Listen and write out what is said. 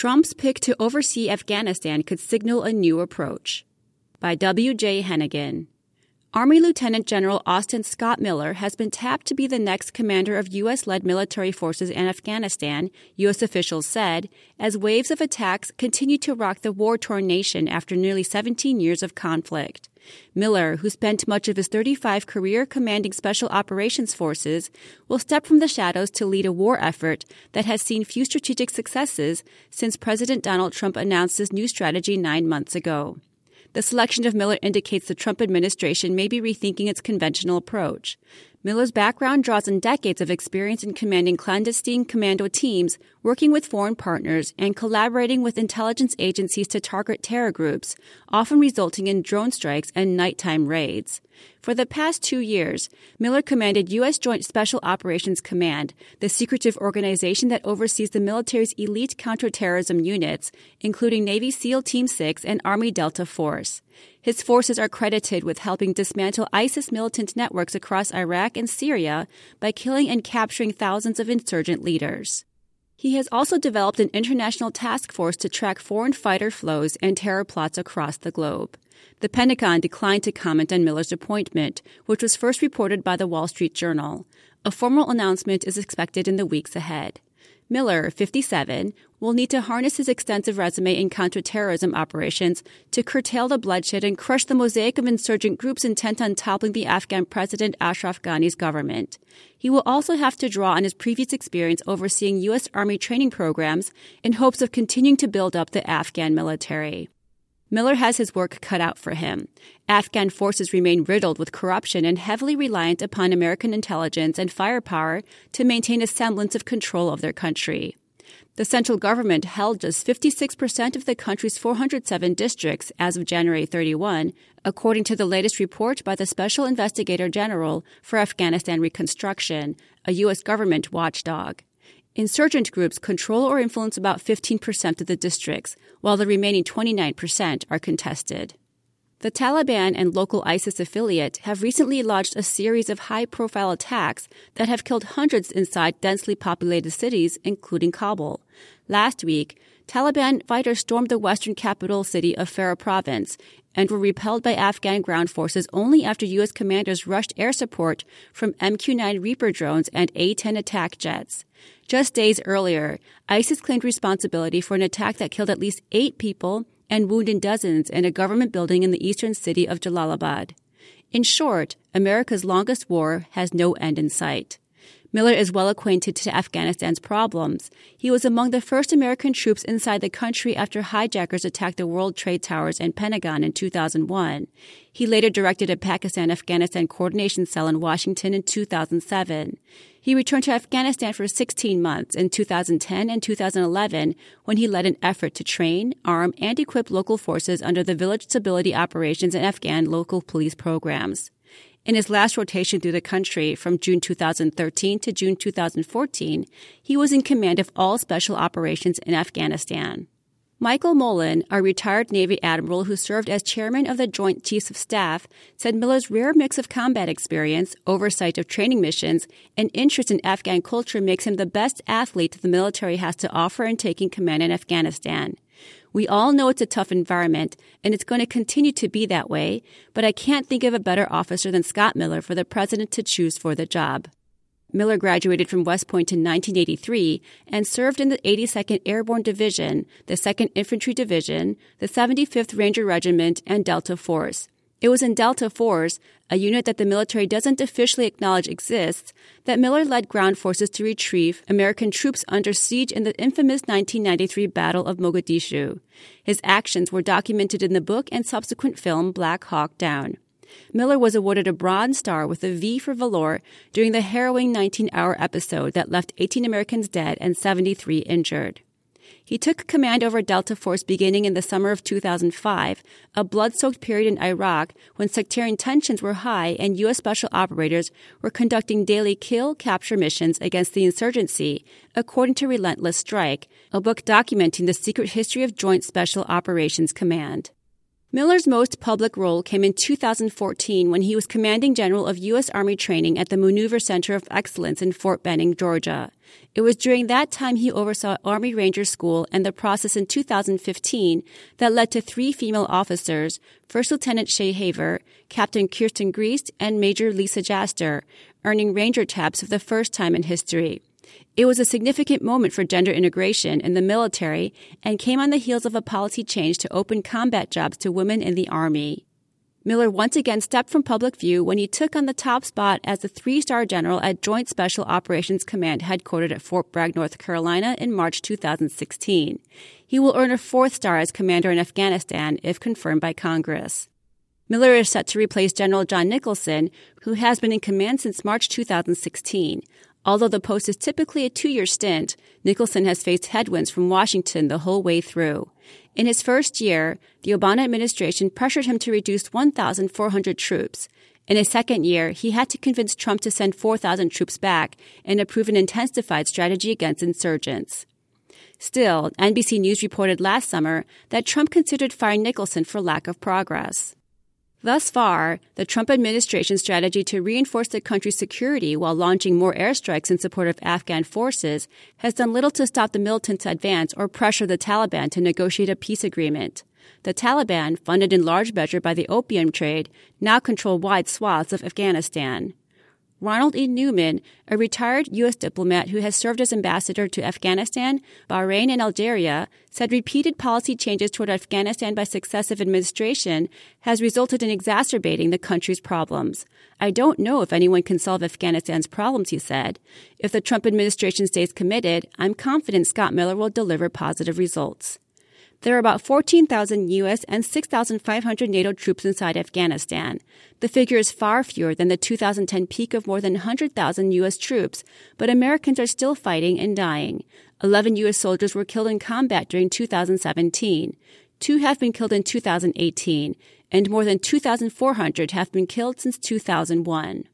Trump's pick to oversee Afghanistan could signal a new approach. By W.J. Hennigan. Army Lieutenant General Austin Scott Miller has been tapped to be the next commander of U.S.-led military forces in Afghanistan, U.S. officials said, as waves of attacks continue to rock the war-torn nation after nearly 17 years of conflict. Miller, who spent much of his 35 career commanding Special Operations Forces, will step from the shadows to lead a war effort that has seen few strategic successes since President Donald Trump announced his new strategy 9 months ago. The selection of Miller indicates the Trump administration may be rethinking its conventional approach. Miller's background draws on decades of experience in commanding clandestine commando teams, working with foreign partners, and collaborating with intelligence agencies to target terror groups, often resulting in drone strikes and nighttime raids. For the past 2 years, Miller commanded U.S. Joint Special Operations Command, the secretive organization that oversees the military's elite counterterrorism units, including Navy SEAL Team 6 and Army Delta Force. His forces are credited with helping dismantle ISIS militant networks across Iraq and Syria by killing and capturing thousands of insurgent leaders. He has also developed an international task force to track foreign fighter flows and terror plots across the globe. The Pentagon declined to comment on Miller's appointment, which was first reported by the Wall Street Journal. A formal announcement is expected in the weeks ahead. Miller, 57, will need to harness his extensive resume in counterterrorism operations to curtail the bloodshed and crush the mosaic of insurgent groups intent on toppling the Afghan President Ashraf Ghani's government. He will also have to draw on his previous experience overseeing U.S. Army training programs in hopes of continuing to build up the Afghan military. Miller has his work cut out for him. Afghan forces remain riddled with corruption and heavily reliant upon American intelligence and firepower to maintain a semblance of control of their country. The central government held just 56% of the country's 407 districts as of January 31, according to the latest report by the Special Investigator General for Afghanistan Reconstruction, a U.S. government watchdog. Insurgent groups control or influence about 15% of the districts, while the remaining 29% are contested. The Taliban and local ISIS affiliate have recently launched a series of high-profile attacks that have killed hundreds inside densely populated cities, including Kabul. Last week, Taliban fighters stormed the western capital city of Farah province and were repelled by Afghan ground forces only after U.S. commanders rushed air support from MQ-9 Reaper drones and A-10 attack jets. Just days earlier, ISIS claimed responsibility for an attack that killed at least 8 people and wounded dozens in a government building in the eastern city of Jalalabad. In short, America's longest war has no end in sight. Miller is well acquainted to Afghanistan's problems. He was among the first American troops inside the country after hijackers attacked the World Trade Towers and Pentagon in 2001. He later directed a Pakistan-Afghanistan coordination cell in Washington in 2007. He returned to Afghanistan for 16 months in 2010 and 2011 when he led an effort to train, arm, and equip local forces under the Village Stability Operations and Afghan local police programs. In his last rotation through the country from June 2013 to June 2014, he was in command of all special operations in Afghanistan. Michael Mullen, a retired Navy admiral who served as chairman of the Joint Chiefs of Staff, said Miller's rare mix of combat experience, oversight of training missions, and interest in Afghan culture makes him the best athlete the military has to offer in taking command in Afghanistan. We all know it's a tough environment, and it's going to continue to be that way, but I can't think of a better officer than Scott Miller for the president to choose for the job. Miller graduated from West Point in 1983 and served in the 82nd Airborne Division, the 2nd Infantry Division, the 75th Ranger Regiment, and Delta Force. It was in Delta Force, a unit that the military doesn't officially acknowledge exists, that Miller led ground forces to retrieve American troops under siege in the infamous 1993 Battle of Mogadishu. His actions were documented in the book and subsequent film Black Hawk Down. Miller was awarded a Bronze Star with a V for valor during the harrowing 19-hour episode that left 18 Americans dead and 73 injured. He took command over Delta Force beginning in the summer of 2005, a blood-soaked period in Iraq when sectarian tensions were high and U.S. special operators were conducting daily kill-capture missions against the insurgency, according to Relentless Strike, a book documenting the secret history of Joint Special Operations Command. Miller's most public role came in 2014 when he was commanding general of U.S. Army training at the Maneuver Center of Excellence in Fort Benning, Georgia. It was during that time he oversaw Army Ranger School and the process in 2015 that led to 3 female officers, First Lieutenant Shay Haver, Captain Kirsten Griest, and Major Lisa Jaster, earning Ranger tabs for the first time in history. It was a significant moment for gender integration in the military and came on the heels of a policy change to open combat jobs to women in the Army. Miller once again stepped from public view when he took on the top spot as the 3-star general at Joint Special Operations Command headquartered at Fort Bragg, North Carolina in March 2016. He will earn a 4th star as commander in Afghanistan if confirmed by Congress. Miller is set to replace General John Nicholson, who has been in command since March 2016. Although the post is typically a 2-year stint, Nicholson has faced headwinds from Washington the whole way through. In his first year, the Obama administration pressured him to reduce 1,400 troops. In his second year, he had to convince Trump to send 4,000 troops back and approve an intensified strategy against insurgents. Still, NBC News reported last summer that Trump considered firing Nicholson for lack of progress. Thus far, the Trump administration's strategy to reinforce the country's security while launching more airstrikes in support of Afghan forces has done little to stop the militants' advance or pressure the Taliban to negotiate a peace agreement. The Taliban, funded in large measure by the opium trade, now control wide swaths of Afghanistan. Ronald E. Newman, a retired U.S. diplomat who has served as ambassador to Afghanistan, Bahrain, and Algeria, said repeated policy changes toward Afghanistan by successive administration has resulted in exacerbating the country's problems. I don't know if anyone can solve Afghanistan's problems, he said. If the Trump administration stays committed, I'm confident Scott Miller will deliver positive results. There are about 14,000 U.S. and 6,500 NATO troops inside Afghanistan. The figure is far fewer than the 2010 peak of more than 100,000 U.S. troops, but Americans are still fighting and dying. 11 U.S. soldiers were killed in combat during 2017. 2 have been killed in 2018, and more than 2,400 have been killed since 2001.